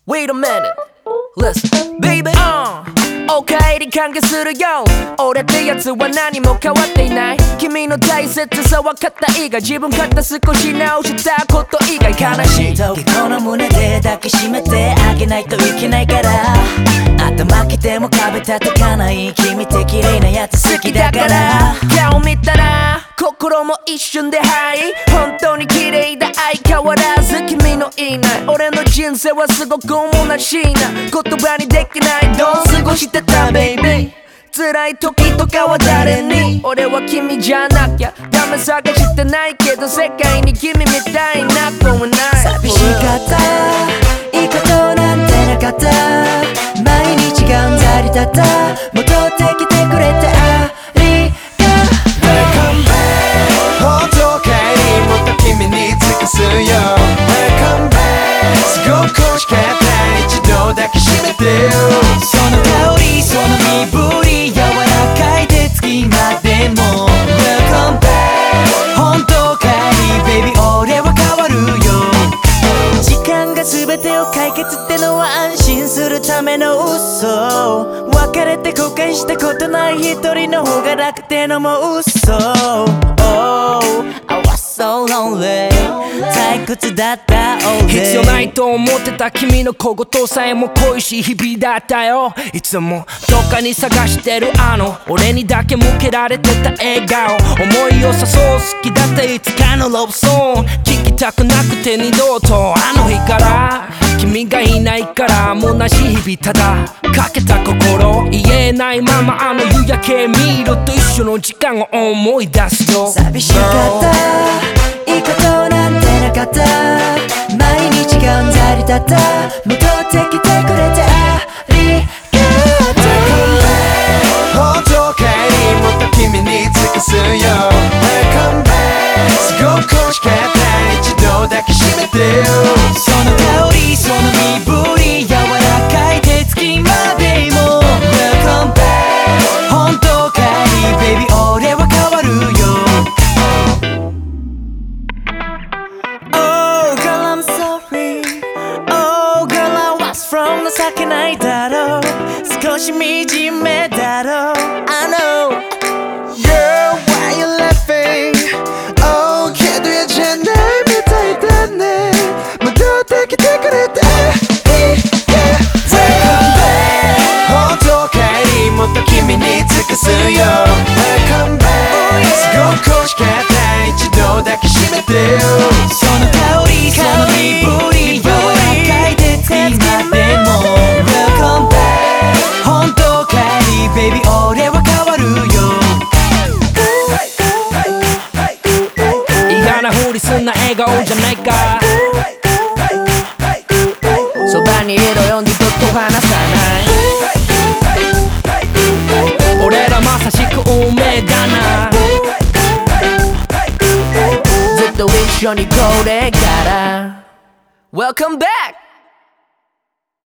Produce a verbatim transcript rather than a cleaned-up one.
Wait a minute, listen, baby. uh, お帰り歓迎するよ。俺ってやつは何も変わっていない。君の大切さは肩以外、自分勝手少し直したこと以外。悲しい時この胸で抱きしめてあげないといけないから、頭きても壁叩かない君って綺麗なやつ好きだから、顔見たら心も一瞬ではい、本当に綺麗だ相変わらず君のいない俺の人生はすごく虚しいな。言葉にできないどう過ごしてた baby、 辛い時とかは誰に、俺は君じゃなきゃダメ探してないけど世界に君みたいな子はない。寂しかったいいことなんてなかった、毎日がうんざりだった、戻ってきてくれてありがとう。 本当かいもっと君に尽くすよ。 Welcome back すごく欲しかった一度抱きしめてよ。 その香りその身振り柔らかい手つきまでも Welcome back 本当かい baby 俺は変わるよ。時間が全てを解決ってのは安心するための嘘、別れて後悔したことない一人の方が楽ってのも嘘。 Oh, I was so lonely 退屈だった all day。 必要ないと思ってた君の小言さえも恋しい日々だったよ。いつもどっかに探してるあの俺にだけ向けられてた笑顔、思いよさそう好きだったいつかのラブソング聞きたくなくて二度と、あの日から君がいないから虚しい日々ただかけた心言えないままあの夕焼け見ると一緒の時間を思い出すよ。寂しかったいいことなんてなかった、毎日がうんざりだった、戻ってきてくれてありがとう。 本当かいもっと君に尽くすよ。 Welcome back すごく欲しかった一度抱きしめてよ。 その香りその身振り柔らかい手つきまでも Welcome back 本当かい baby 俺は変わるよ。 Oh girl I'm sorry Oh girl I was from 情けないだろう少し惨めだろう I know Girl why you laughing Oh けど嫌じゃないみたいだね、戻ってきてくれて本当かいもっと君に尽くすよ。 Welcome back すごく欲しかった一度抱きしめてよ。 その香りその身振り柔らかい手つきまでも Welcome back 本当かい baby 俺は変わるよ。嫌なふりすんな笑顔じゃないか、そばにいろよ二度と離さない、俺らまさしく運命だな、ずっと一緒にこれから Welcome back